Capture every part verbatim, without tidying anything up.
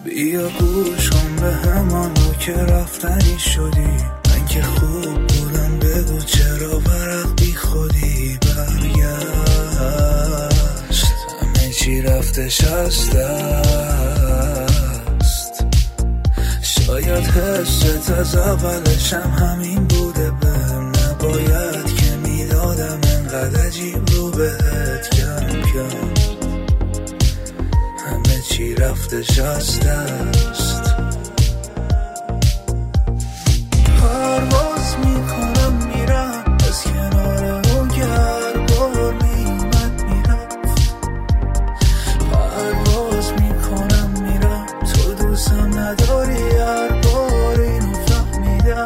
بیا گوش کن به همانو که رفتنی شدی. من که خوب بودم بگو چرا ورق بی خودی برگشت. همه چی رفتش از دست. شاید حست از اولش هم همین بوده، بهم نباید که میدادم انقدر عجیب رو بهت کم کم. همه چی رفتش از دست. پرواز میکنم میرم از کنار اون گربار میومد میرفت. پرواز میکنم میرم تو دوستم نداری هر بار اینو فهمیدم.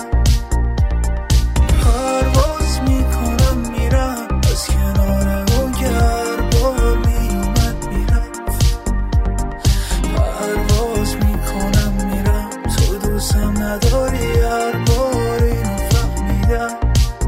پرواز میکنم میرم از کنار اون گربار میومد میرفت. پرواز میکنم میرم تو دوستم نداری هر بار اینو فهمیدم.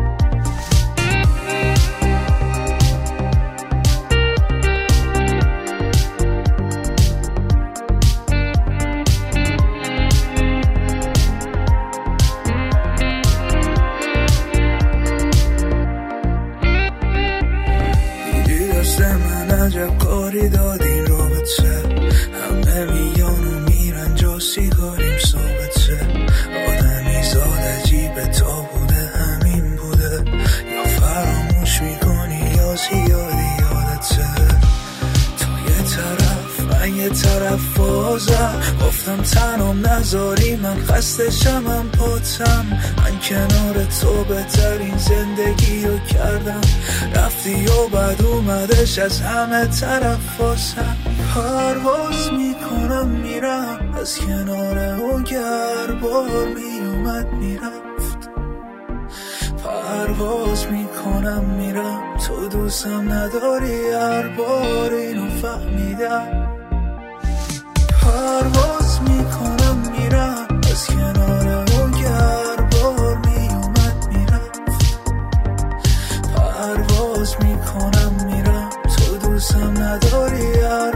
دیدی دست من عجب کاری دادی رابطه. همه میان و میرن جا سیگاریم ثابته. آدمی زاد عجیبه تا بوده همین بوده. یا فراموش میکنی یا زیادی یادته. تو یه طرف من یه طرف بازم. گفتم تنم نذاری من خستشم هم پاتم. من کنار تو بهترین زندگی رو کردم. رفتی و بعد اومدش از همه طرف واسم. پرواز میکنم میرم از کنار اون گربار میومد میرفت. پرواز میکنم میرم تو دوستم نداری هر بار اینو فهمیدم. پرواز میکنم میرم از کنار اون گربار میومد میرفت. پرواز میکنم میرم تو دوستم نداری هر